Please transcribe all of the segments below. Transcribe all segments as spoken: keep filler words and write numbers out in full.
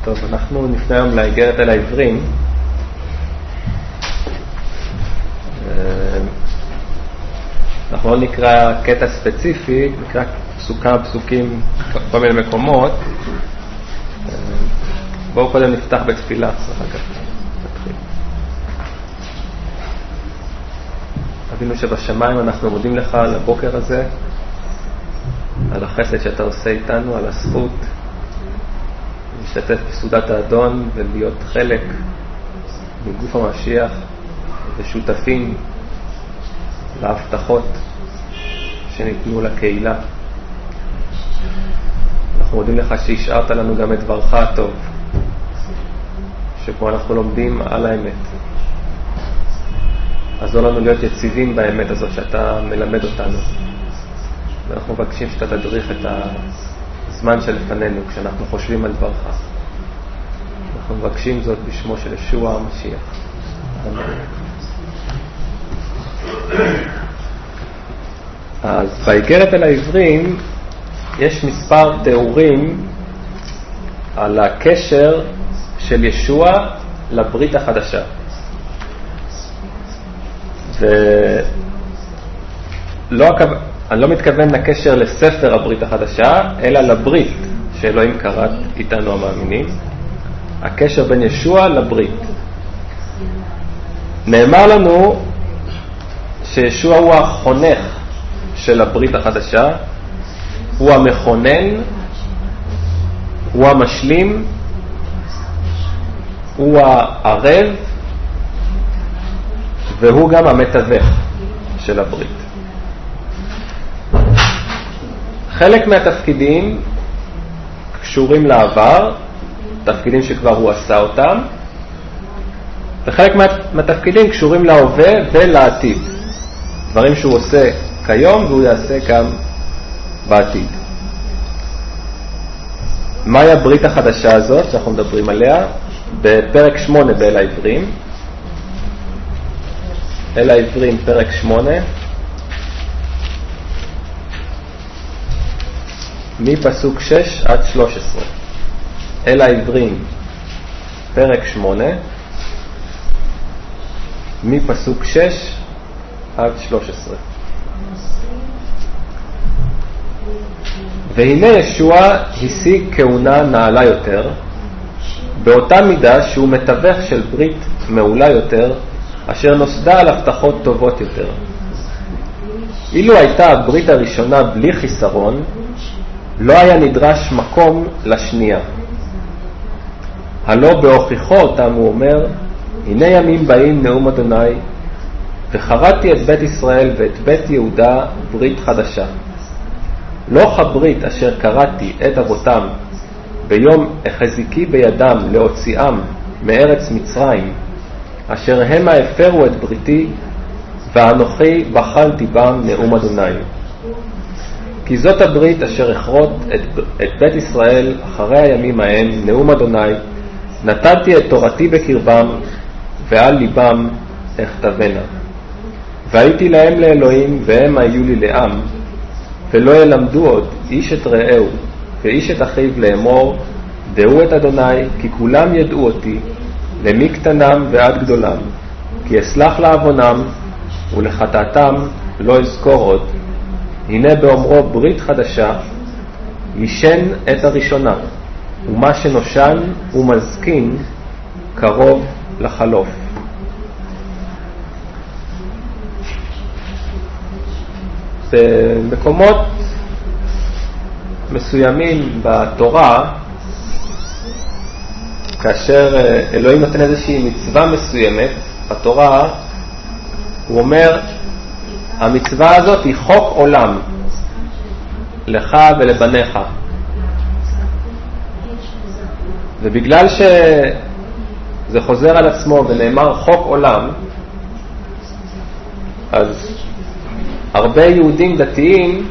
טוב, אנחנו נפנה היום לאיגרת אל העברים. אנחנו לא נקרא קטע ספציפי, נקרא כמה פסוקים כל מיני מקומות. בואו קודם נפתח בתפילה, אחר כך נתחיל. אבינו שבשמיים, אנחנו מודים לך על הבוקר הזה, על החסד שאתה עושה איתנו, על הזכות להשתתף בסעודת האדון ולהיות חלק מגוף המשיח ושותפים להבטחות שניתנו לקהילה. אנחנו מודים לך שהשארת לנו גם את דברך הטוב, שפה אנחנו לומדים על האמת. עזור לנו להיות יציבים באמת הזאת שאתה מלמד אותנו, ואנחנו מבקשים שאתה תדריך את הזמן שלפנינו כשאנחנו חושבים על דברך. אנחנו מבקשים זאת בשמו של ישוע המשיח. אמן. אז באיגרת אל העברים יש מספר תיאורים על הקשר של ישוע לברית החדשה. ולא אני לא מתכוון לקשר לספר הברית החדשה, אלא לברית שאלוהים כרת איתנו המאמינים. הקשר בין ישוע לברית. נאמר לנו שישוע הוא החונך של הברית החדשה, הוא המכונן, הוא המשלים, הוא הערב, והוא גם המתווך של הברית. חלק מהתפקידים קשורים לעבר, תפקידים שכבר הוא עשה אותם, וחלק מהתפקידים קשורים להווה ולעתיד, דברים שהוא עושה כיום והוא יעשה גם בעתיד. מהי הברית החדשה הזאת שאנחנו מדברים עליה? בפרק שמונה באל העברים, אל העברים פרק שמונה, מפסוק שש עד שלוש עשרה. אל העברים פרק שמונה, מפסוק שש עד שלוש עשרה. והנה ישוע השיג כהונה נעלה יותר, באותה מידה שהוא מתווך של ברית מעולה יותר, אשר נוסדה על הבטחות טובות יותר. אילו הייתה הברית הראשונה בלי חיסרון, לא היה נדרש מקום לשנייה. הלא בהוכיחו אותם הוא אומר, הנה ימים באים נאום אדוני, וחרדתי את בית ישראל ואת בית יהודה ברית חדשה. לא כברית אשר קראתי את אבותם ביום החזיקי בידם להוציאם מארץ מצרים, אשר המה הפרו את בריתי, ואנוכי בחלתי בם נאום אדוני. כי זאת הברית אשר אכרות את, את בית ישראל אחרי הימים ההם, נאום אדוני, נתתי את תורתי בקרבם, ועל ליבם אכתבנה. והייתי להם לאלוהים, והם היו לי לעם, ולא ילמדו עוד איש את רעהו, ואיש את אחיו לאמור, דעו את אדוני, כי כולם ידעו אותי, למקטנם ועד גדולם, כי אסלח לעוונם, ולחטאתם לא אזכור עוד. הנה באומרו ברית חדשה, ישן את הראשונה, ומה שנושן ומזקין קרוב לחלוף. במקומות מסוימים בתורה, כאשר אלוהים נותן איזושהי מצווה מסוימת בתורה, הוא אומר, המצווה הזאת היא חוק עולם לך ולבניך. ובגלל שזה חוזר על עצמו ונאמר חוק עולם, אז הרבה יהודים דתיים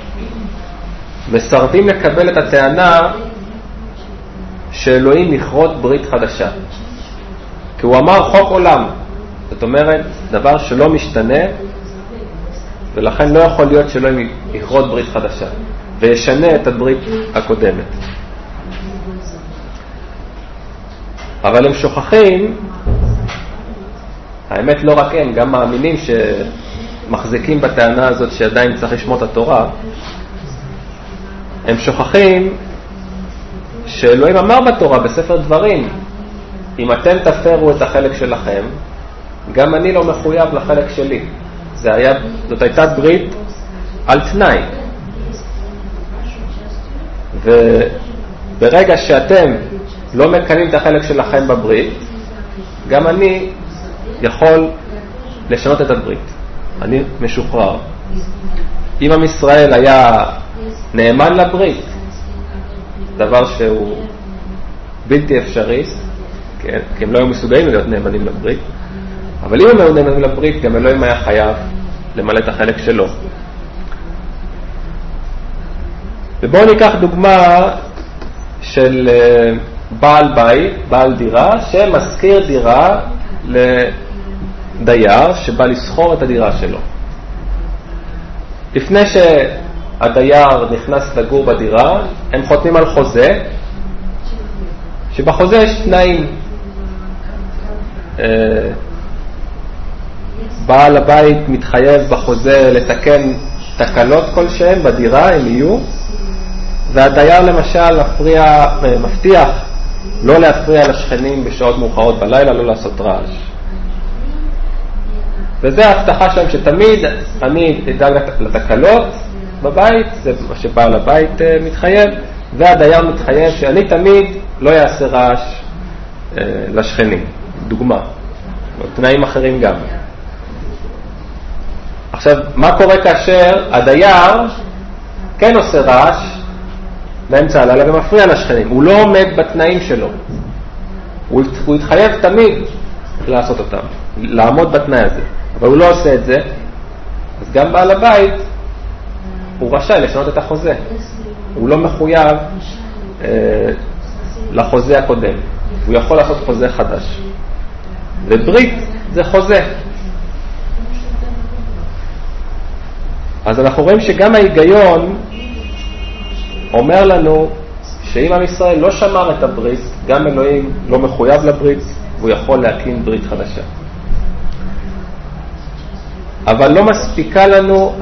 מסרבים לקבל את הטענה שאלוהים יכרות ברית חדשה, כי הוא אמר חוק עולם, זאת אומרת דבר שלא משתנה, ולכן לא יכול להיות שאלוהים יכרות ברית חדשה וישנה את הברית הקודמת. אבל הם שוכחים, האמת לא רק הם, גם מאמינים שמחזיקים בטענה הזאת שעדיין צריך לשמור את התורה, הם שוכחים שאלוהים אמר בתורה בספר דברים, אם אתם תפרו את החלק שלכם, גם אני לא מחויב לחלק שלי. זה היה, זאת הייתה ברית על תנאי. וברגע שאתם לא מקיימים את החלק שלכם בברית, גם אני יכול לשנות את הברית. אני משוחרר. אם עם ישראל היה נאמן לברית, דבר שהוא בלתי אפשרי, כן? כי הם לא היו מסוגלים להיות נאמנים לברית, אבל אם הם היו נאמנים לברית, גם אלוהים היה חייב למלא את החלק שלו. ובואו ניקח דוגמה של בעל בית, בעל דירה, שמזכיר דירה לדייר שבא לסחור את הדירה שלו. לפני שהדייר נכנס לגור בדירה, הם חותמים על חוזה, שבחוזה יש תנאים. בעל הבית מתחייב בחוזה לתקן תקלות כלשהן בדירה, הם יהיו, והדייר למשל מפריע, מבטיח לא להפריע לשכנים בשעות מאוחרות בלילה, לא לעשות רעש. וזה ההבטחה שלהם שתמיד אני אדאג לתקלות בבית, זה מה שבעל הבית מתחייב, והדייר מתחייב שאני תמיד לא יעשה רעש לשכנים. דוגמה. תנאים אחרים גם. עכשיו, מה קורה כאשר הדייר כן עושה רעש באמצע הלילה ומפריע לשכנים? הוא לא עומד בתנאים שלו. הוא, הוא התחייב תמיד לעשות אותם, לעמוד בתנאי הזה. אבל הוא לא עושה את זה, אז גם בעל הבית הוא רשאי לשנות את החוזה. הוא לא מחויב אה, לחוזה הקודם. הוא יכול לעשות חוזה חדש. וברית זה חוזה. אז אנחנו רואים שגם ההיגיון אומר לנו שאם עם ישראל לא שמר את הברית, גם אלוהים לא מחויב לברית, והוא יכול להקים ברית חדשה. אבל לא מספיקה לנו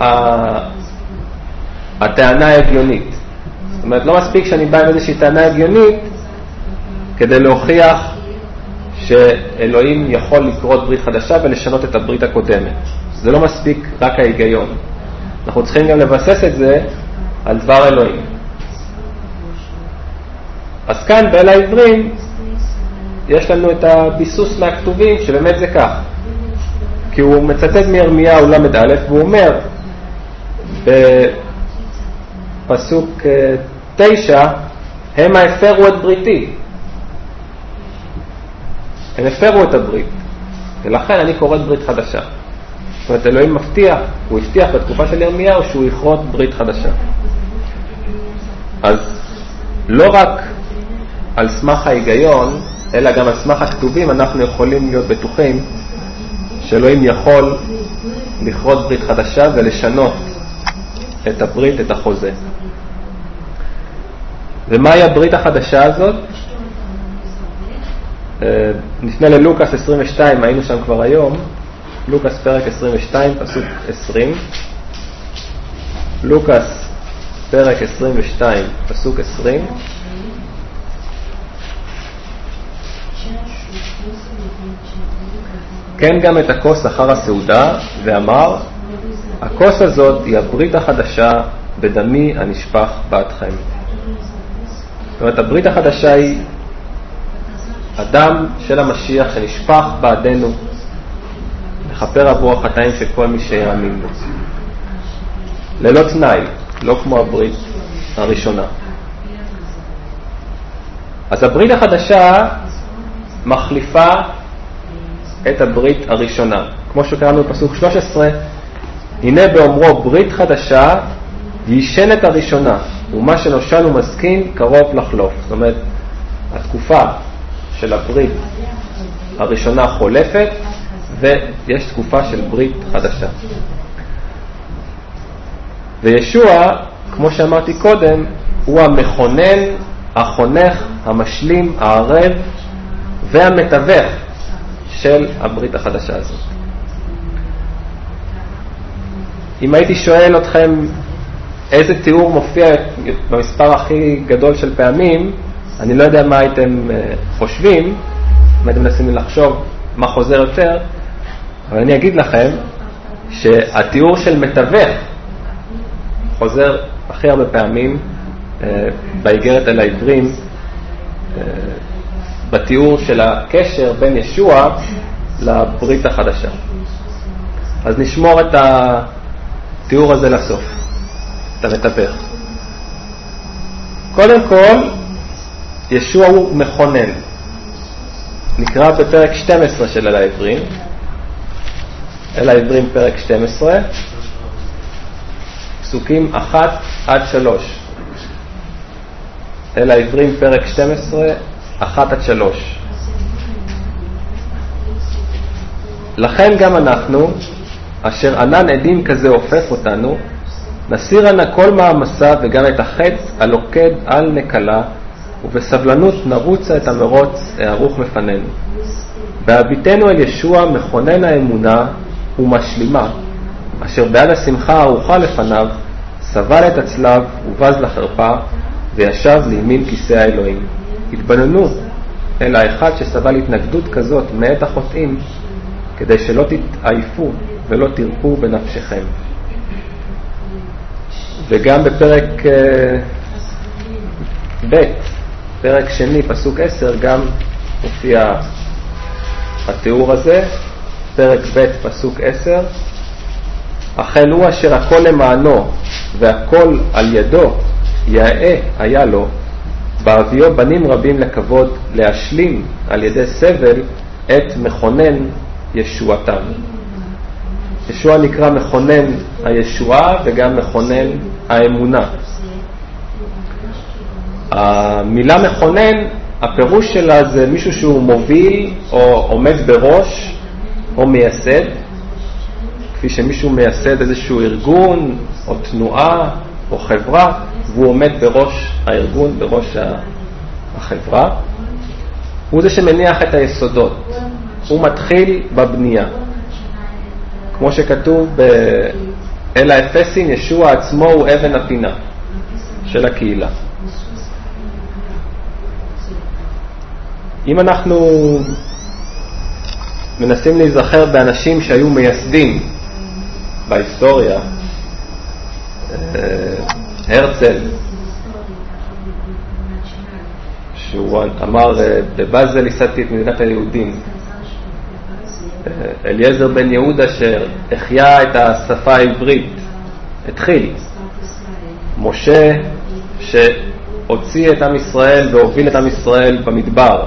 הטענה ההגיונית. זאת אומרת, לא מספיק שאני בא עם איזושהי טענה הגיונית כדי להוכיח שאלוהים יכול לקרות ברית חדשה ולשנות את הברית הקודמת. זה לא מספיק רק ההיגיון. אנחנו צריכים גם לבסס את זה על דבר אלוהים. אז כאן באל העברים יש לנו את הביסוס מהכתובים שבאמת זה כך. כי הוא מצטט מירמיהו למד א' והוא אומר בפסוק תשע, הם הפרו את בריתי. הם הפרו את הברית. ולכן אני קוראת ברית חדשה. זאת אומרת, אלוהים מבטיח, הוא הבטיח בתקופה של ירמיהו שהוא יכרות ברית חדשה. אז לא רק על סמך ההיגיון, אלא גם על סמך הכתובים אנחנו יכולים להיות בטוחים שאלוהים יכול לכרות ברית חדשה ולשנות את הברית, את החוזה. ומהי הברית החדשה הזאת? נפנה ללוקס עשרים ושתיים, היינו שם כבר היום. לוקס פרק עשרים ושתיים, פסוק עשרים. לוקס פרק עשרים ושתיים, פסוק עשרים. כן גם את הכוס אחר הסעודה, ואמר, הכוס הזאת היא הברית החדשה בדמי הנשפך בעדכם. זאת אומרת, הברית החדשה היא הדם של המשיח שנשפך בעדנו לכפר עבור החטאים של כל מי שיאמין בו. ללא תנאי, לא כמו הברית הראשונה. אז הברית החדשה מחליפה את הברית הראשונה. כמו שקראנו בפסוק שלוש עשרה, הנה באומרו ברית חדשה יישן את הראשונה, ומה שנושן ומסכין קרוב לחלוף. זאת אומרת, התקופה של הברית הראשונה חולפת, ויש תקופה של ברית חדשה. וישוע, כמו שאמרתי קודם, הוא המכונן, החונך, המשלים, הערב והמתווך של הברית החדשה הזאת. אם הייתי שואל אתכם איזה תיאור מופיע במספר הכי גדול של פעמים, אני לא יודע מה הייתם חושבים, אם הייתם מנסים לחשוב מה חוזר יותר, אבל אני אגיד לכם שהתיאור של מתווך חוזר הכי הרבה פעמים באיגרת אל העברים, בתיאור של הקשר בין ישוע לברית החדשה. אז נשמור את התיאור הזה לסוף, את המתווך. קודם כל, ישוע הוא מכונן. נקרא בפרק שתים עשרה של אל העברים, אל העברים פרק שתים עשרה, פסוקים אחת עד שלוש. אל העברים פרק שתים עשרה, אחת עד שלוש. לכן גם אנחנו, אשר ענן עדים כזה הופף אותנו, נסיר ענה כל מעמסה וגם את החץ הלוקד על נקלה, ובסבלנות נרוצה את המרוץ הערוך מפנינו. בהביטנו אל ישוע מכונן האמונה ומשלימה, אשר בעד השמחה הארוכה לפניו סבל את הצלב ובז לחרפה, וישב לימין כיסא האלוהים. התבוננו אל האחד שסבל התנגדות כזאת מאת החוטאים, כדי שלא תתעייפו ולא תרפו בנפשכם. וגם בפרק uh, ב', פרק שני, פסוק עשר, גם מופיע התיאור הזה. פרק ב', פסוק עשר, אכן הוא אשר הכל למענו והכל על ידו יאה היה לו, בהביאו בנים רבים לכבוד, להשלים על ידי סבל את מכונן ישועתם. ישוע נקרא מכונן הישועה וגם מכונן האמונה. המילה מכונן, הפירוש שלה זה מישהו שהוא מוביל או עומד בראש או מייסד, כפי שמישהו מייסד איזשהו ארגון או תנועה או חברה, והוא עומד בראש הארגון, בראש החברה. הוא זה שמניח את היסודות, הוא מתחיל בבנייה. כמו שכתוב באל האפסים, ישוע עצמו הוא אבן הפינה של הקהילה. אם אנחנו מנסים להיזכר באנשים שהיו מייסדים בהיסטוריה, הרצל, שהוא אמר בבאזל ייסדתי את מדינת היהודים, אליעזר בן יהודה שהחיה את השפה העברית, התחיל, משה שהוציא את עם ישראל והוביל את עם ישראל במדבר,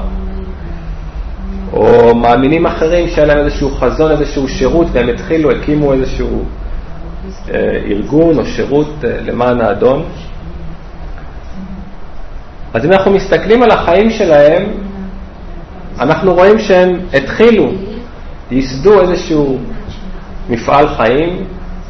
או מאמינים אחרים שהיה להם איזשהו חזון, איזשהו שירות, והם התחילו, הקימו איזשהו אה, ארגון או שירות אה, למען האדון. אז אם אנחנו מסתכלים על החיים שלהם, אנחנו רואים שהם התחילו, ייסדו איזשהו מפעל חיים,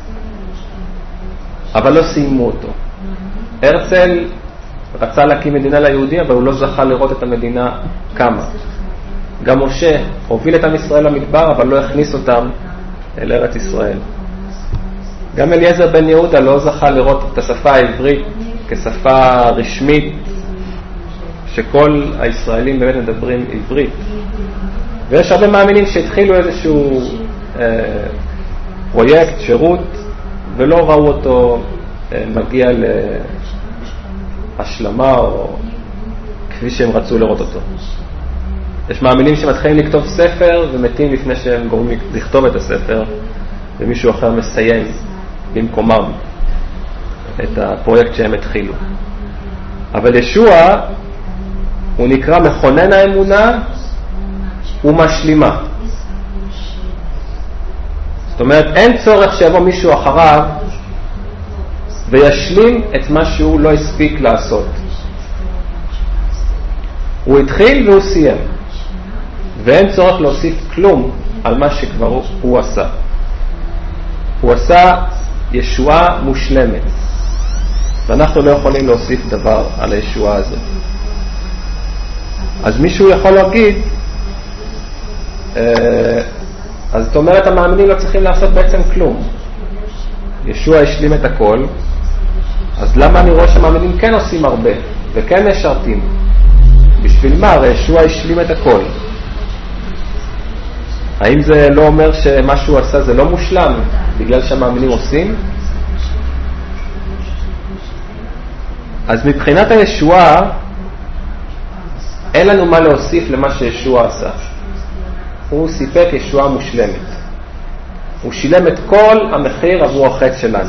אבל לא סיימו אותו. הרצל רצה להקים מדינה ליהודי, אבל הוא לא זכה לראות את המדינה קמה. גם משה הוביל את עם ישראל למדבר, אבל לא הכניס אותם אל ארץ ישראל. גם אליעזר בן יהודה לא זכה לראות את השפה העברית כשפה רשמית, שכל הישראלים באמת מדברים עברית. ויש הרבה מאמינים שהתחילו איזשהו אה, פרויקט, שירות, ולא ראו אותו אה, מגיע להשלמה או כפי שהם רצו לראות אותו. יש מאמינים שמתחילים לכתוב ספר ומתים לפני שהם גורמים לכתוב את הספר, ומישהו אחר מסיים במקומם את הפרויקט שהם התחילו. אבל ישוע הוא נקרא מכונן האמונה ומשלימה. זאת אומרת, אין צורך שיבוא מישהו אחריו וישלים את מה שהוא לא הספיק לעשות. הוא התחיל והוא סיים, ואין צורך להוסיף כלום על מה שכבר הוא, הוא עשה. הוא עשה ישועה מושלמת, ואנחנו לא יכולים להוסיף דבר על הישועה הזאת. אז מישהו יכול להגיד אז זאת אומרת, המאמינים לא צריכים לעשות בעצם כלום. ישוע השלים את הכל, אז למה אני רואה שהמאמינים כן עושים הרבה וכן משרתים? בשביל מה? הרי ישוע השלים את הכל. האם זה לא אומר שמה שהוא עשה זה לא מושלם בגלל שהמאמינים עושים? אז מבחינת הישועה אין לנו מה להוסיף למה שישוע עשה. הוא סיפק ישועה מושלמת. הוא שילם את כל המחיר עבור החטא שלנו.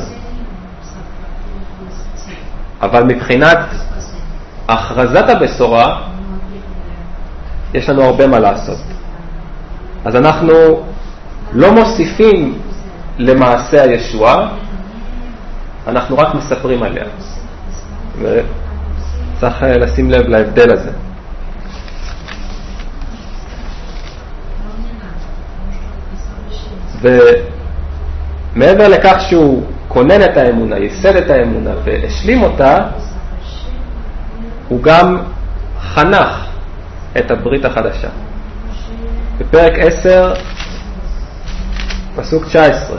אבל מבחינת הכרזת הבשורה יש לנו הרבה מה לעשות. אז אנחנו לא מוסיפים למעשה הישועה, אנחנו רק מספרים עליה. וצריך לשים לב להבדל הזה. ומעבר לכך שהוא כונן את האמונה, ייסד את האמונה והשלים אותה, הוא גם חנך את הברית החדשה. בפרק עשר, פסוק תשע עשרה.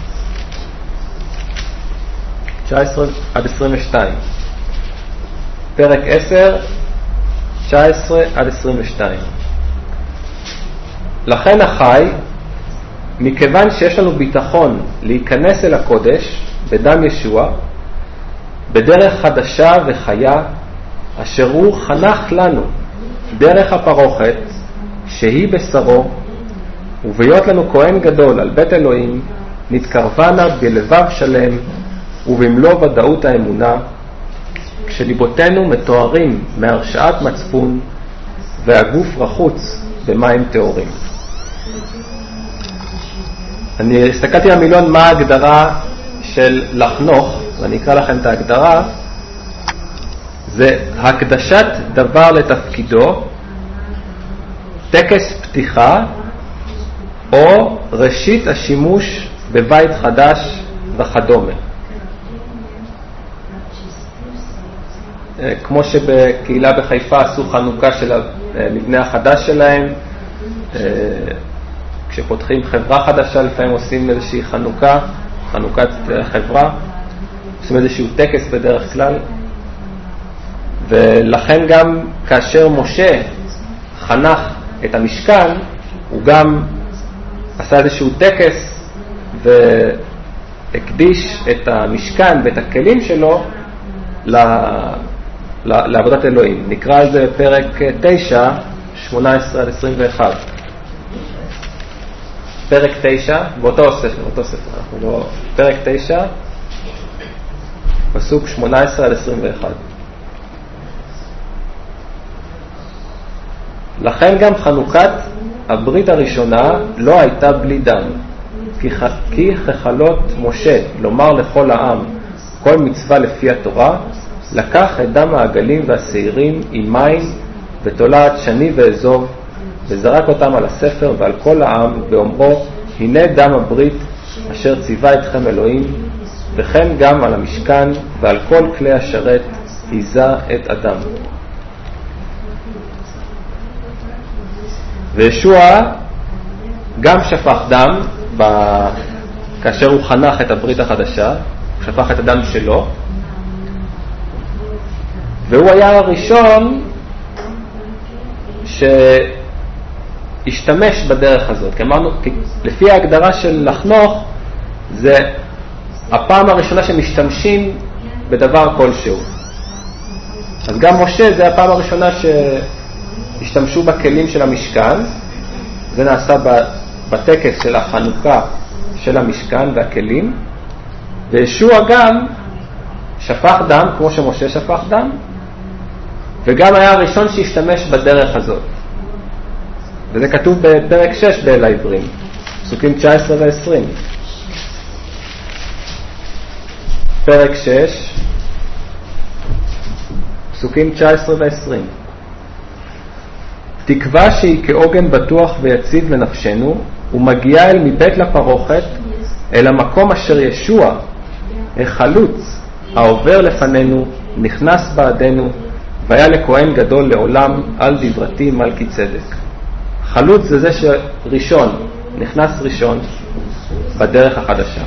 תשע עשרה עד עשרים ושתיים. פרק עשר, תשע עשרה עד עשרים ושתיים. לכן אחי, מכיוון שיש לנו ביטחון להיכנס אל הקודש בדם ישוע, בדרך חדשה וחיה, אשר הוא חנך לנו דרך הפרוכת שהיא בשרו, ובהיות לנו כהן גדול על בית אלוהים, נתקרבנה בלבב שלם ובמלוא ודאות האמונה, כשליבותינו מתוארים מהרשעת מצפון והגוף רחוץ במים טהורים. אני הסתכלתי במילון מה ההגדרה של לחנוך, ואני אקרא לכם את ההגדרה. זה הקדשת דבר לתפקידו, טקס פתיחה, או ראשית השימוש בבית חדש וכדומה. כמו שבקהילה בחיפה עשו חנוכה של המבנה החדש שלהם, כשפותחים חברה חדשה לפעמים עושים איזושהי חנוכה, חנוכת חברה, עושים איזשהו טקס בדרך כלל. ולכן גם כאשר משה חנך את המשכן, הוא גם עשה איזשהו טקס והקדיש את המשכן ואת הכלים שלו לעבודת אלוהים. נקרא על זה פרק תשע, שמונה עשרה עד עשרים ואחת. פרק תשע, באותו ספר, באותו ספר, אנחנו לא... פרק תשע, פסוק שמונה עשרה עד עשרים ואחת. לכן גם חנוכת הברית הראשונה לא הייתה בלי דם, כי, ח... כי חכלות משה לומר לכל העם כל מצווה לפי התורה, לקח את דם העגלים והשעירים עם מים ותולעת שני ואזוב, וזרק אותם על הספר ועל כל העם, ואומרו, הנה דם הברית אשר ציווה אתכם אלוהים, וכן גם על המשכן ועל כל כלי השרת היזה את הדם. וישוע גם שפך דם ב... כאשר הוא חנך את הברית החדשה, הוא שפך את הדם שלו, והוא היה הראשון שהשתמש בדרך הזאת. כי אמרנו, לפי ההגדרה של לחנוך, זה הפעם הראשונה שמשתמשים בדבר כלשהו. אז גם משה זה הפעם הראשונה שהשתמשו בכלים של המשכן. זה נעשה בטקס של החנוכה של המשכן והכלים. וישוע גם שפך דם כמו שמשה שפך דם, וגם היה הראשון שהשתמש בדרך הזאת. וזה כתוב בפרק שש באל העברים, פסוקים תשע עשרה ו-עשרים. פרק שש, פסוקים תשע עשרה ו-עשרים. תקווה שהיא כעוגן בטוח ויציב לנפשנו, ומגיעה אל מבית לפרוכת, אל המקום אשר ישוע, החלוץ, העובר לפנינו, נכנס בעדנו, והיה לכהן גדול לעולם על דברתי מלכי צדק. חלוץ זה זה שראשון, נכנס ראשון בדרך החדשה.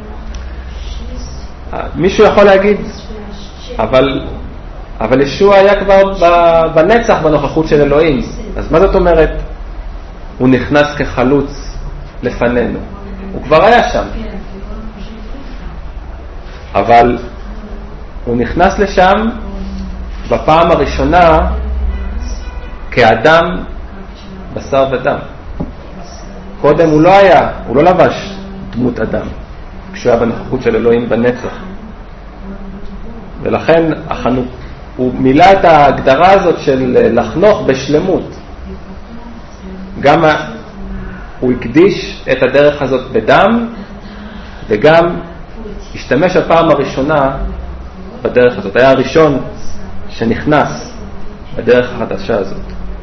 מישהו יכול להגיד, אבל, אבל ישוע היה כבר בנצח בנוכחות של אלוהים. אז מה זאת אומרת? הוא נכנס כחלוץ לפנינו. הוא כבר היה שם. אבל הוא נכנס לשם בפעם הראשונה כאדם בשר ודם. קודם הוא לא היה, הוא לא לבש דמות אדם כשהוא היה בנוכחות של אלוהים בנצח. ולכן החנוק, הוא מילא את ההגדרה הזאת של לחנוך בשלמות. גם הוא הקדיש את הדרך הזאת בדם, וגם השתמש הפעם הראשונה בדרך הזאת. היה הראשון שנכנס בדרך החדשה הזאת.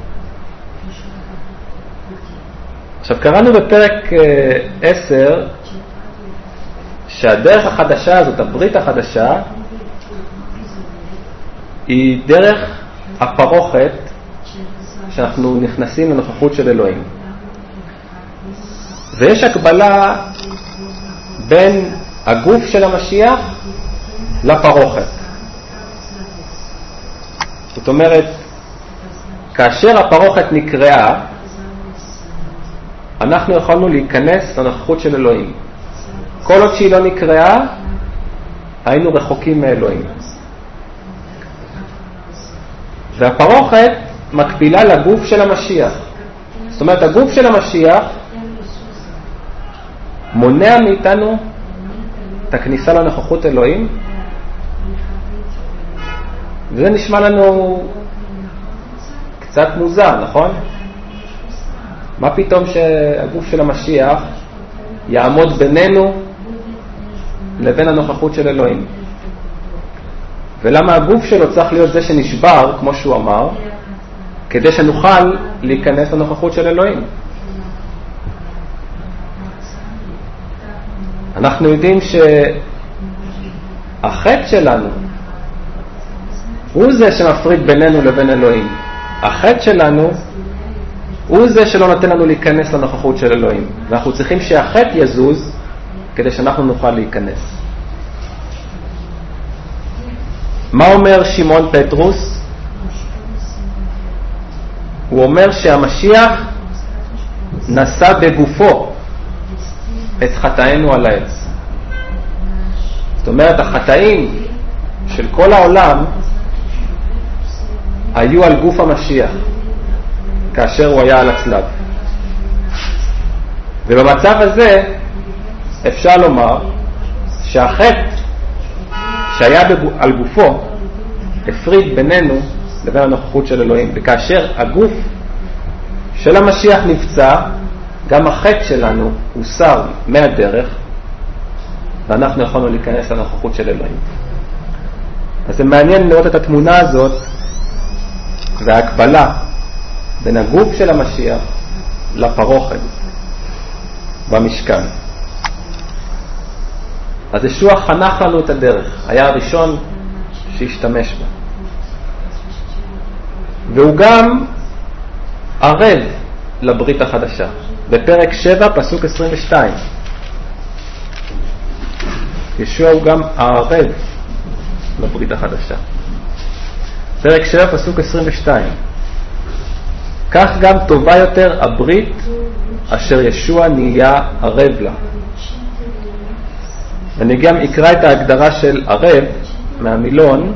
עכשיו קראנו בפרק עשר שהדרך החדשה הזאת, הברית החדשה, היא דרך הפרוכת שאנחנו נכנסים לנוכחות של אלוהים. ויש הקבלה בין הגוף של המשיח לפרוכת. זאת אומרת, כאשר הפרוכת נקראה, אנחנו יכולנו להיכנס לנוכחות של אלוהים. כל עוד שהיא לא נקראה, היינו רחוקים מאלוהים. והפרוכת מקבילה לגוף של המשיח. זאת אומרת, הגוף של המשיח מונע מאיתנו את הכניסה לנוכחות אלוהים, וזה נשמע לנו קצת מוזר, נכון? מה פתאום שהגוף של המשיח יעמוד בינינו לבין הנוכחות של אלוהים? ולמה הגוף שלו צריך להיות זה שנשבר, כמו שהוא אמר, כדי שנוכל להיכנס לנוכחות של אלוהים? אנחנו יודעים שהחטא שלנו הוא זה שמפריד בינינו לבין אלוהים. החטא שלנו הוא זה שלא נותן לנו להיכנס לנוכחות של אלוהים. ואנחנו צריכים שהחטא יזוז כדי שאנחנו נוכל להיכנס. מה אומר שמעון פטרוס? הוא אומר שהמשיח נשא בגופו את חטאינו על העץ. זאת אומרת, החטאים של כל העולם היו על גוף המשיח כאשר הוא היה על הצלב. ובמצב הזה אפשר לומר שהחטא שהיה על גופו הפריד בינינו לבין הנוכחות של אלוהים. וכאשר הגוף של המשיח נפצע, גם החטא שלנו הוסר מהדרך, ואנחנו יכולנו להיכנס לנוכחות של אלוהים. אז זה מעניין לראות את התמונה הזאת וההקבלה בין הגוף של המשיח לפרוכת במשכן. אז ישוע חנך לנו את הדרך, היה הראשון שהשתמש בה. והוא גם ערב לברית החדשה. בפרק שבע פסוק עשרים ושתיים. ישוע הוא גם ערב לברית החדשה. פרק שבע פסוק עשרים ושתיים. כך גם טובה יותר הברית אשר ישוע נהיה ערב לה. אני גם אקרא את ההגדרה של ערב מהמילון.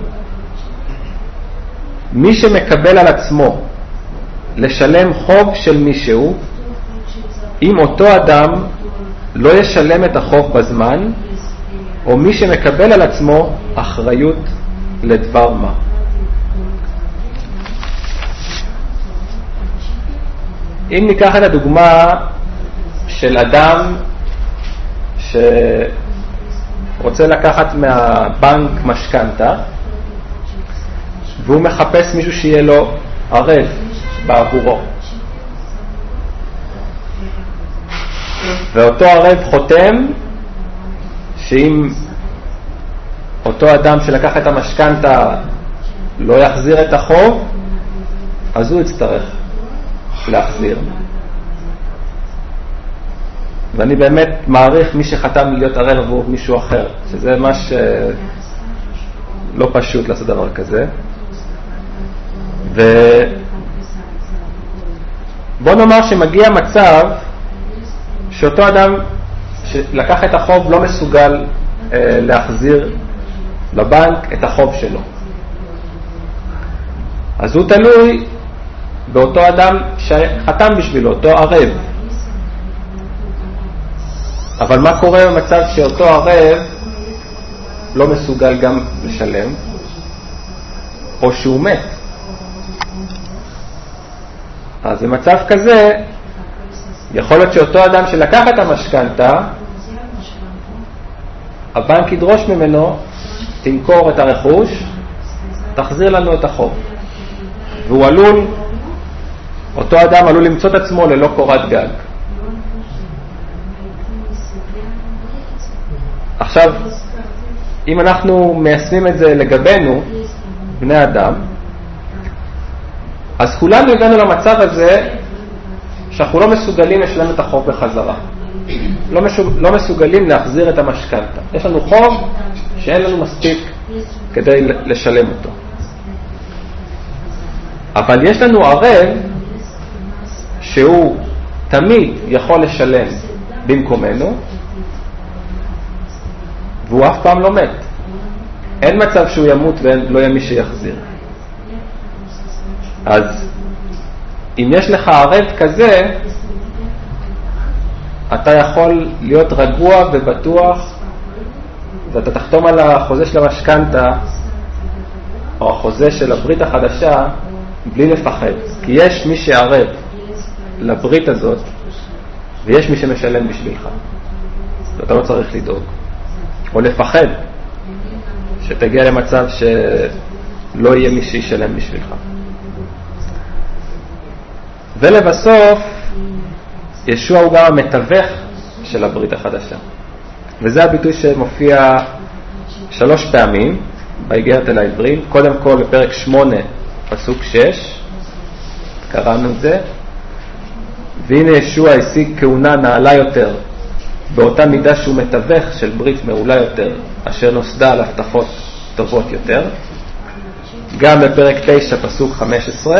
מי שמקבל על עצמו לשלם חוב של מישהו, אם אותו אדם לא ישלם את החוב בזמן, או מי שמקבל על עצמו אחריות לדבר מה. אם ניקח את הדוגמה של אדם שרוצה לקחת מהבנק משכנתה, והוא מחפש מישהו שיהיה לו ערב בעבורו, ואותו ערב חותם שאם אותו אדם שלקח את המשכנתה לא יחזיר את החוב, אז הוא יצטרך להחזיר. ואני באמת מעריך מי שחתם להיות ערב עבור מישהו אחר, שזה ממש לא פשוט לעשות דבר כזה. ובוא נאמר שמגיע מצב שאותו אדם שלקח את החוב לא מסוגל אה, להחזיר לבנק את החוב שלו. אז הוא תלוי באותו אדם שחתם בשבילו, אותו ערב. אבל מה קורה במצב שאותו ערב לא מסוגל גם לשלם, או שהוא מת? אז במצב כזה, יכול להיות שאותו אדם שלקח את המשכנתה, הבנק ידרוש ממנו, תמכור את הרכוש, תחזיר לנו את החוב. והוא עלול, אותו אדם עלול למצוא את עצמו ללא קורת גג. עכשיו, אם אנחנו מיישמים את זה לגבינו, בני אדם, אז כולנו הגענו למצב הזה שאנחנו לא מסוגלים לשלם את החוב בחזרה. לא, משוג... לא מסוגלים להחזיר את המשכנתה. יש לנו חוב שאין לנו מספיק כדי לשלם אותו. אבל יש לנו ערב שהוא תמיד יכול לשלם במקומנו, והוא אף פעם לא מת. אין מצב שהוא ימות ולא יהיה מי שיחזיר. אז אם יש לך ערב כזה, אתה יכול להיות רגוע ובטוח, ואתה תחתום על החוזה של המשכנתה או החוזה של הברית החדשה בלי לפחד. כי יש מי שערב לברית הזאת ויש מי שמשלם בשבילך. ואתה לא צריך לדאוג או לפחד שתגיע למצב שלא יהיה מי שישלם בשבילך. ולבסוף, ישוע הוא גם המתווך של הברית החדשה. וזה הביטוי שמופיע שלוש פעמים באיגרת אל העברים. קודם כל בפרק שמונה, פסוק שש, קראנו את זה. והנה ישוע השיג כהונה נעלה יותר, באותה מידה שהוא מתווך של ברית מעולה יותר, אשר נוסדה על הבטחות טובות יותר. גם בפרק תשע, פסוק חמש עשרה,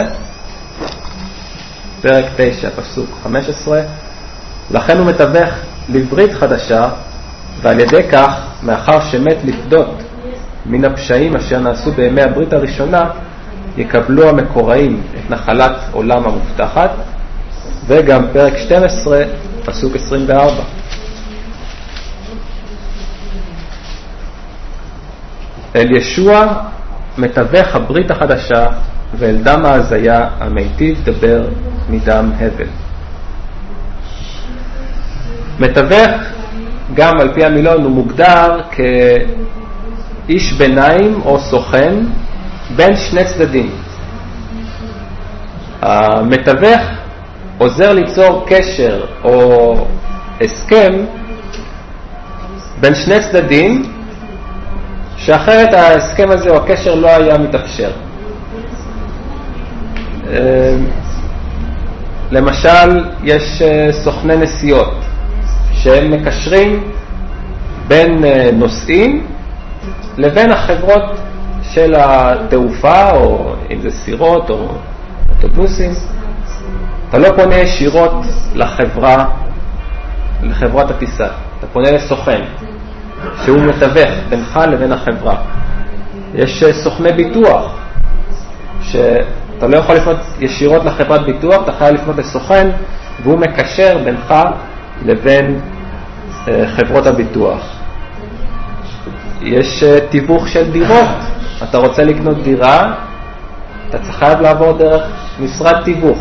פרק תשע, פסוק חמש עשרה, לכן הוא מתווך לברית חדשה, ועל ידי כך, מאחר שמת לפדות מן הפשעים אשר נעשו בימי הברית הראשונה, יקבלו המקוראים את נחלת עולם המובטחת. וגם פרק שתים עשרה, פסוק עשרים וארבע. אל ישוע מתווך הברית החדשה, ואל דם ההזיה המיטיב דבר מדם הבל. מתווך, גם על פי המילון, הוא מוגדר כאיש ביניים או סוכן בין שני צדדים. המתווך עוזר ליצור קשר או הסכם בין שני צדדים, שאחרת ההסכם הזה או הקשר לא היה מתאפשר. למשל, יש סוכני נסיעות שהם מקשרים בין נוסעים לבין החברות של התעופה, או אם זה סירות או אוטובוסים. אתה לא פונה ישירות לחברה, לחברת הטיסה, אתה פונה לסוכן שהוא מתווך בינך לבין החברה. יש סוכני ביטוח שאתה לא יכול לפנות ישירות לחברת ביטוח, אתה חייב לפנות לסוכן והוא מקשר בינך לבין חברות הביטוח. יש תיווך של דירות, אתה רוצה לקנות דירה, אתה חייב לעבור דרך משרד תיווך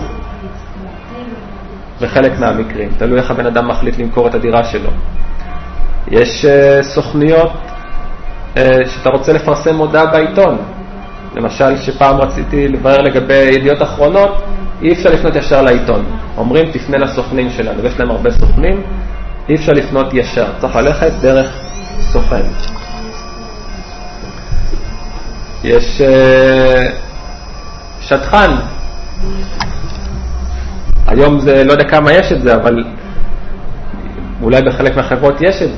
בחלק מהמקרים, תלוי איך הבן אדם מחליט למכור את הדירה שלו. יש סוכניות שאתה רוצה לפרסם מודעה בעיתון, למשל שפעם רציתי לברר לגבי ידיעות אחרונות, אי אפשר לפנות ישר לעיתון, אומרים תפנה לסוכנים שלנו, ויש להם הרבה סוכנים, אי אפשר לפנות ישר, צריך ללכת דרך סוכן. יש שטחן, היום זה לא יודע כמה יש את זה, אבל אולי בחלק מהחברות יש את זה.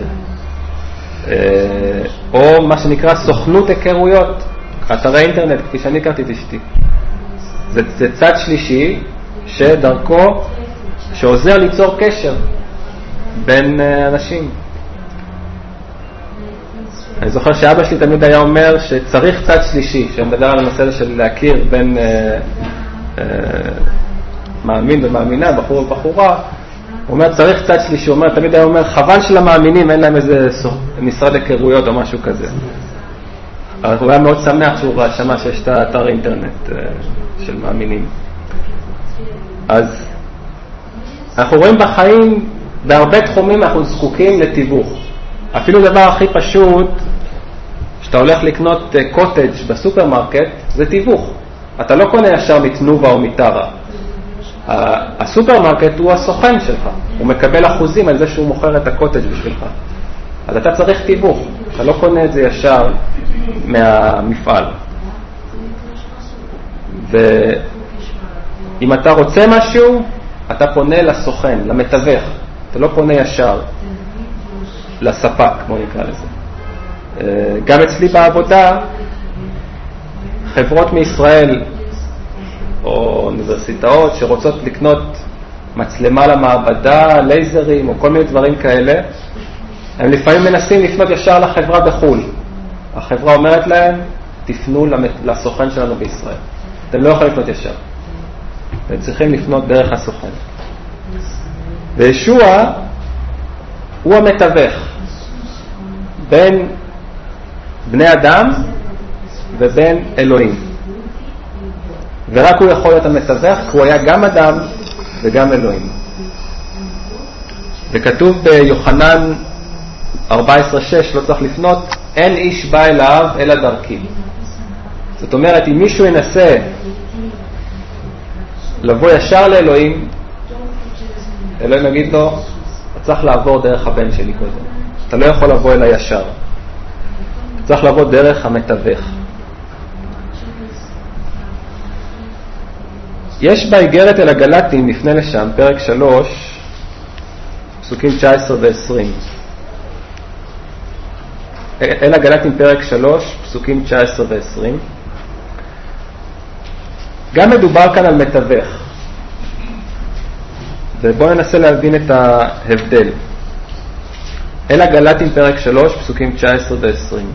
או מה שנקרא סוכנות היכרויות, אתרי אינטרנט, כפי שאני הכרתי את אשתי. זה, זה צד שלישי שדרכו, שעוזר ליצור קשר בין אנשים. אני זוכר שאבא שלי תמיד היה אומר שצריך צד שלישי, שמדבר על הנושא הזה של להכיר בין אה, אה, מאמין ומאמינה, בחור ובחורה. הוא אומר צריך צד שלישי, הוא אומר, תמיד היה אומר חבל של המאמינים אין להם איזה משרד היכרויות או משהו כזה. אבל הוא היה מאוד שמח שהוא שמע שיש את האתר אינטרנט אה, של מאמינים. אז אנחנו רואים בחיים בהרבה תחומים אנחנו זקוקים לתיווך. אפילו דבר הכי פשוט, שאתה הולך לקנות קוטג' בסופרמרקט, זה תיווך. אתה לא קונה ישר מתנובה או מטרה. הסופרמרקט הוא הסוכן שלך. הוא מקבל אחוזים על זה שהוא מוכר את הקוטג' בשבילך. אז אתה צריך תיווך. אתה לא קונה את זה ישר מהמפעל. ואם אתה רוצה משהו, אתה פונה לסוכן, למתווך. אתה לא פונה ישר לספק, כמו נקרא לזה. גם אצלי בעבודה, חברות מישראל או אוניברסיטאות שרוצות לקנות מצלמה למעבדה, לייזרים או כל מיני דברים כאלה, הם לפעמים מנסים לפנות ישר לחברה בחול. החברה אומרת להם, תפנו לסוכן שלנו בישראל. אתם לא יכולים לפנות ישר. אתם צריכים לפנות דרך הסוכן. וישוע הוא המתווך בין בני אדם ובין אלוהים. ורק הוא יכול להיות המתווך, כי הוא היה גם אדם וגם אלוהים. וכתוב ביוחנן ארבע עשרה שש, לא צריך לפנות, אין איש בא אליו אלא דרכי. זאת אומרת, אם מישהו ינסה לבוא ישר לאלוהים, אלוהים יגיד לו, אתה צריך לעבור דרך הבן שלי קודם. אתה לא יכול לבוא אליי ישר. אתה צריך לבוא דרך המתווך. יש באיגרת אל הגלטים, נפנה לשם, פרק שלוש, פסוקים תשע עשרה ועשרים. אל הגלטים פרק שלוש, פסוקים תשע עשרה ועשרים. גם מדובר כאן על מתווך. ובואו ננסה להבין את ההבדל. אל הגלטים פרק שלוש, פסוקים תשע עשרה ועשרים.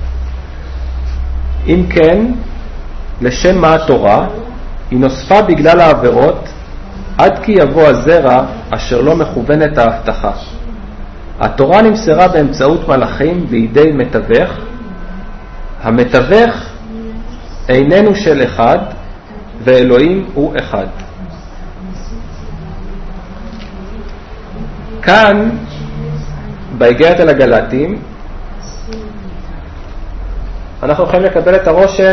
אם כן, לשם מה התורה? היא נוספה בגלל העבירות, עד כי יבוא הזרע אשר לא מכוונת ההבטחה. התורה נמסרה באמצעות מלאכים בידי מתווך. המתווך איננו של אחד, ואלוהים הוא אחד. כאן, באיגרת אל הגלטים, אנחנו יכולים לקבל את הרושם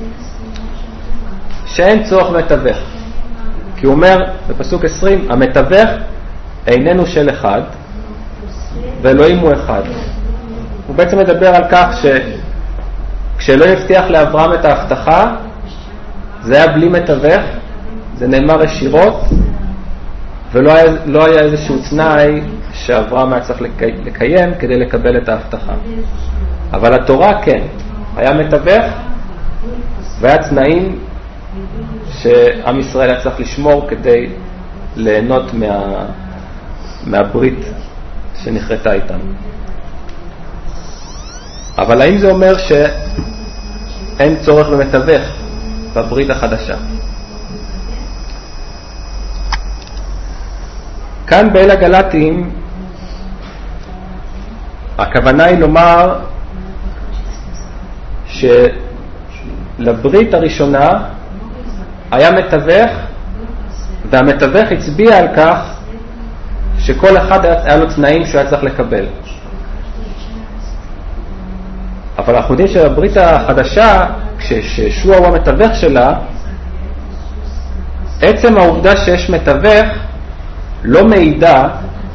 שאין צורך מתווך. כי הוא אומר בפסוק עשרים, המתווך איננו של אחד, ואלוהים הוא אחד. הוא בעצם מדבר על כך שכשאלוהים הבטיח לאברהם את ההבטחה, זה היה בלי מתווך, זה נאמר ישירות, ולא היה, לא היה איזשהו תנאי שאברהם היה צריך לקיים כדי לקבל את ההבטחה. אבל התורה כן, היה מתווך, והיה תנאים שעם ישראל היה צריך לשמור כדי ליהנות מה, מהברית שנחרטה איתם. אבל האם זה אומר שאין צורך במתווך בברית החדשה? כאן באל הגלטים הכוונה היא לומר שלברית הראשונה היה מתווך, והמתווך הצביע על כך שכל אחד היה לו תנאים שהוא היה צריך לקבל. אבל אנחנו יודעים שבברית החדשה, כשישוע הוא המתווך שלה, עצם העובדה שיש מתווך לא מעידה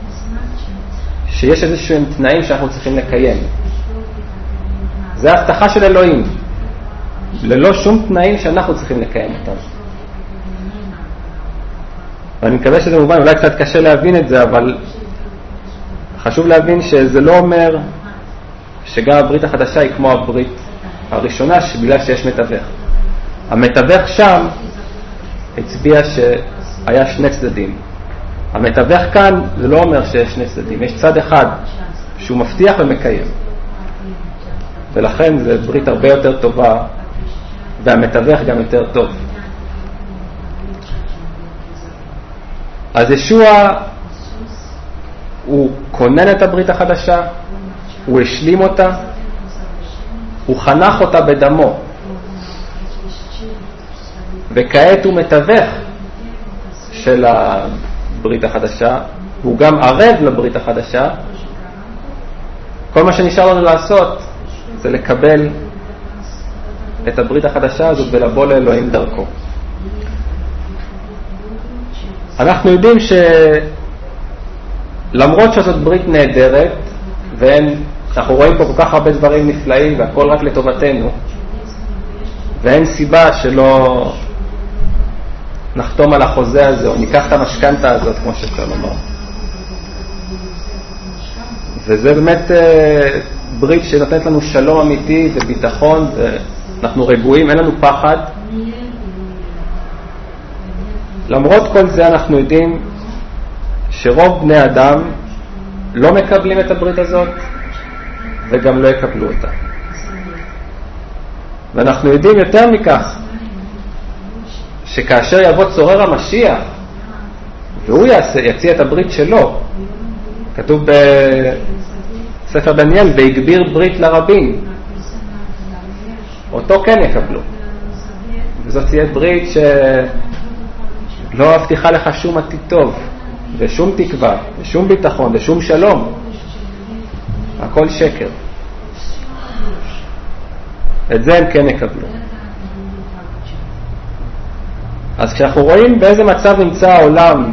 שיש איזשהם תנאים שאנחנו צריכים לקיים. זה ההבטחה של אלוהים, ללא שום תנאים שאנחנו צריכים לקיים אותם. ואני מקווה שזה מובן, אולי קצת קשה להבין את זה, אבל חשוב להבין שזה לא אומר שגם הברית החדשה היא כמו הברית הראשונה, בגלל שיש מתווך. המתווך שם הצביע שהיה שני צדדים. המתווך כאן זה לא אומר שיש שני צדדים, יש צד אחד שהוא מבטיח ומקיים. ולכן זה ברית הרבה יותר טובה, והמתווך גם יותר טוב. אז ישוע הוא כונן את הברית החדשה, הוא השלים אותה, הוא חנך אותה בדמו, וכעת הוא מתווך של הברית החדשה, הוא גם ערב לברית החדשה. כל מה שנשאר לנו לעשות זה לקבל את הברית החדשה הזאת ולבוא לאלוהים דרכו. אנחנו יודעים שלמרות שזאת ברית נהדרת, ואנחנו רואים פה כל כך הרבה דברים נפלאים והכל רק לטובתנו, ואין סיבה שלא נחתום על החוזה הזה או ניקח את המשכנתה הזאת, כמו שאפשר לומר. וזה באמת ברית שנותנת לנו שלום אמיתי וביטחון, ואנחנו רגועים, אין לנו פחד. למרות כל זה אנחנו יודעים שרוב בני אדם לא מקבלים את הברית הזאת וגם לא יקבלו אותה. ואנחנו יודעים יותר מכך, שכאשר יבוא צורר המשיח והוא יעשה, יציע את הברית שלו, כתוב בספר דניאל, והגביר ברית לרבים, אותו כן יקבלו. וזאת תהיה ברית שלא הבטיחה לך שום עתיד טוב ושום תקווה ושום ביטחון ושום שלום, הכל שקר. את זה הם כן יקבלו. אז כשאנחנו רואים באיזה מצב נמצא העולם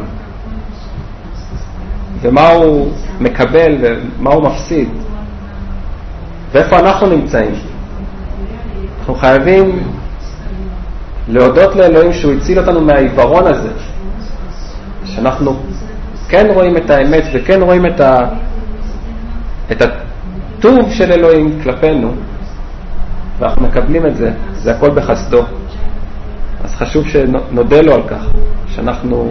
ומה הוא מקבל ומה הוא מפסיד ואיפה אנחנו נמצאים, אנחנו חייבים להודות לאלוהים שהוא הציל אותנו מהעיוורון הזה, שאנחנו כן רואים את האמת וכן רואים את ה את הטוב של אלוהים כלפינו, ואנחנו מקבלים את זה. זה הכל בחסדו. אז חשוב שנודה לו על כך שאנחנו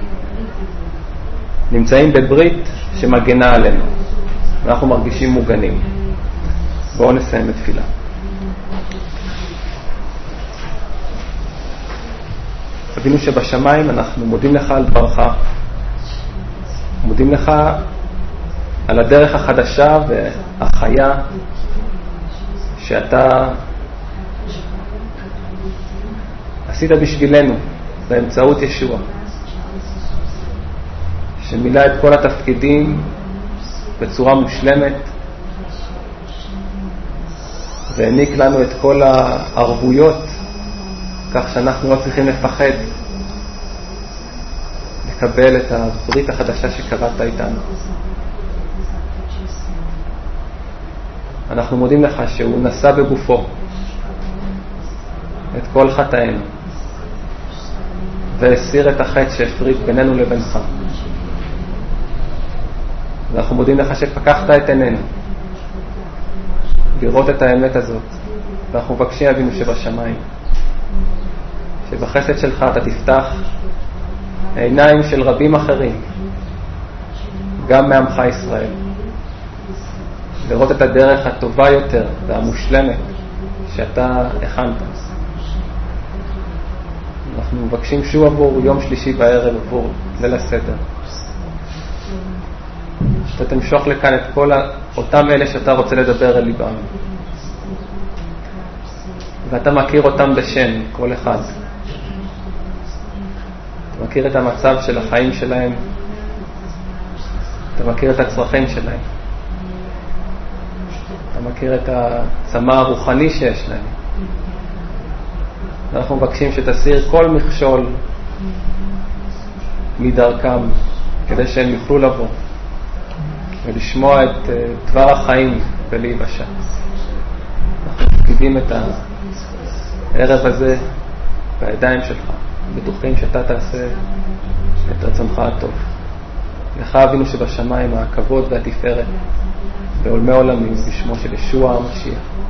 נמצאים בברית שמגנה עלינו ואנחנו מרגישים מוגנים. בואו נסיים בתפילה. אבינו שבשמיים, אנחנו מודים לך על דברך, מודים לך על הדרך החדשה והחיה שאתה עשית בשבילנו באמצעות ישוע, שמילא את כל התפקידים בצורה מושלמת והעניק לנו את כל הערבויות, כך שאנחנו לא צריכים לפחד לקבל את הברית החדשה שקראת איתנו. אנחנו מודים לך שהוא נשא בגופו את כל חטאינו והסיר את החטא שהפריד בינינו לבינך. ואנחנו מודים לך שפקחת את עינינו לראות את האמת הזאת, ואנחנו מבקשים אבינו שבשמיים שבחסד שלך אתה תפתח עיניים של רבים אחרים, גם מעמך ישראל, לראות את הדרך הטובה יותר והמושלמת שאתה הכנת. אנחנו מבקשים שוב עבור יום שלישי בערב, עבור ליל הסדר, שאתה תמשוך לכאן את כל אותם אלה שאתה רוצה לדבר אל ליבם, ואתה מכיר אותם בשם, כל אחד. אתה מכיר את המצב של החיים שלהם, אתה מכיר את הצרכים שלהם, אתה מכיר את הצמא הרוחני שיש להם. אנחנו מבקשים שתסיר כל מכשול מדרכם, כדי שהם יוכלו לבוא ולשמוע את דבר החיים ולהיוושע. אנחנו מפקידים את הערב הזה בידיים שלך, בטוחים שאתה תעשה את רצונך הטוב. לך אבינו שבשמיים הכבוד והתפארת, בעולמי עולמים בשמו של ישוע המשיח.